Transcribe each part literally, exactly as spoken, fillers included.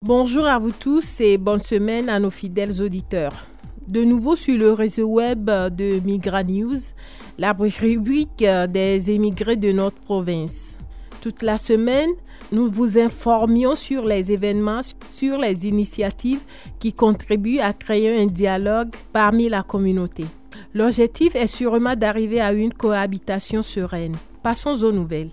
Bonjour à vous tous et bonne semaine à nos fidèles auditeurs. De nouveau sur le réseau web de Migra News, la rubrique des émigrés de notre province. Toute la semaine, nous vous informions sur les événements, sur les initiatives qui contribuent à créer un dialogue parmi la communauté. L'objectif est sûrement d'arriver à une cohabitation sereine. Passons aux nouvelles.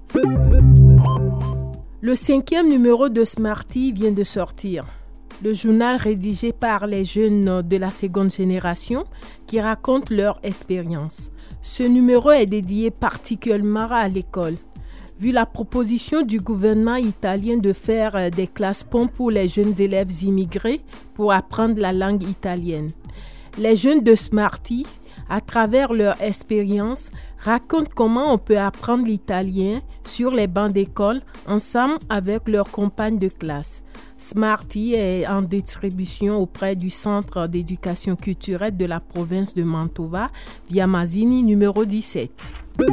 Le cinquième numéro de Smarty vient de sortir. Le journal rédigé par les jeunes de la seconde génération qui racontent leur expérience. Ce numéro est dédié particulièrement à l'école. Vu la proposition du gouvernement italien de faire des classes ponts pour les jeunes élèves immigrés pour apprendre la langue italienne. Les jeunes de Smarty, à travers leur expérience, racontent comment on peut apprendre l'italien sur les bancs d'école ensemble avec leurs compagnes de classe. Smarty est en distribution auprès du Centre d'éducation culturelle de la province de Mantova, via Mazzini numéro dix-sept.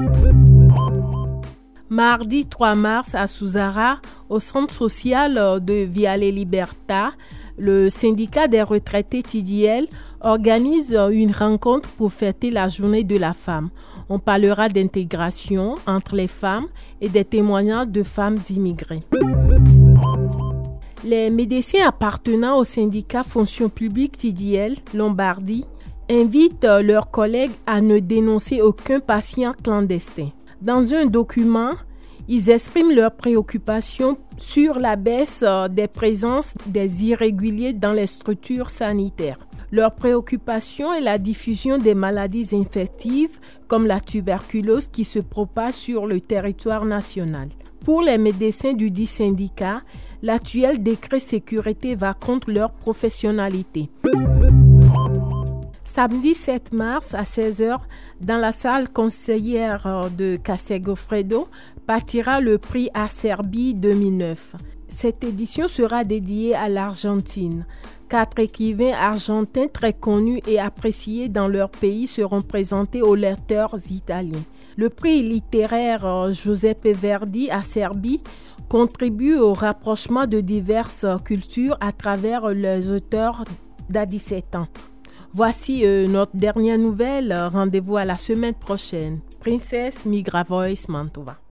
Mardi trois mars à Suzzara, au centre social de Viale Libertà, le syndicat des retraités T D L organise une rencontre pour fêter la journée de la femme. On parlera d'intégration entre les femmes et des témoignages de femmes immigrées. Les médecins appartenant au syndicat Fonction publique T D L Lombardie invitent leurs collègues à ne dénoncer aucun patient clandestin. Dans un document, ils expriment leurs préoccupations sur la baisse des présences des irréguliers dans les structures sanitaires. Leur préoccupation est la diffusion des maladies infectives comme la tuberculose qui se propage sur le territoire national. Pour les médecins du dit syndicat, l'actuel décret sécurité va contre leur professionnalité. Samedi sept mars à seize heures, dans la salle conseillère de Castelgoffredo, partira le prix Acerbi deux mille neuf. Cette édition sera dédiée à l'Argentine. Quatre écrivains argentins très connus et appréciés dans leur pays seront présentés aux lecteurs italiens. Le prix littéraire Giuseppe Verdi Acerbi contribue au rapprochement de diverses cultures à travers les auteurs d'à dix-sept ans. Voici euh, notre dernière nouvelle. Rendez-vous à la semaine prochaine. Princesse Migra Voice Mantova.